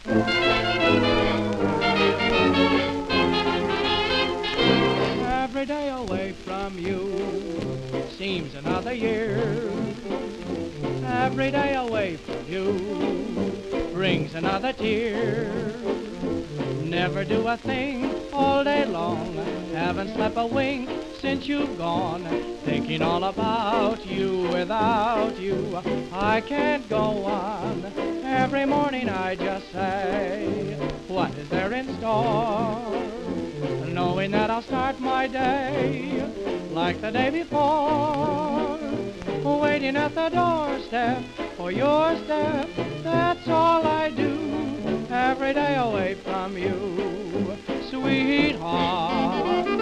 Every day away from you seems another year. Every day away from you brings another tear. Never do a thing all day long, haven't slept a wink since you've gone. Thinking all about you, without you I can't go on. Every morning I just say, what is there in store? Knowing that I'll start my day like the day before. Waiting at the doorstep for your step, that's all I do. Every day away from you, sweetheart.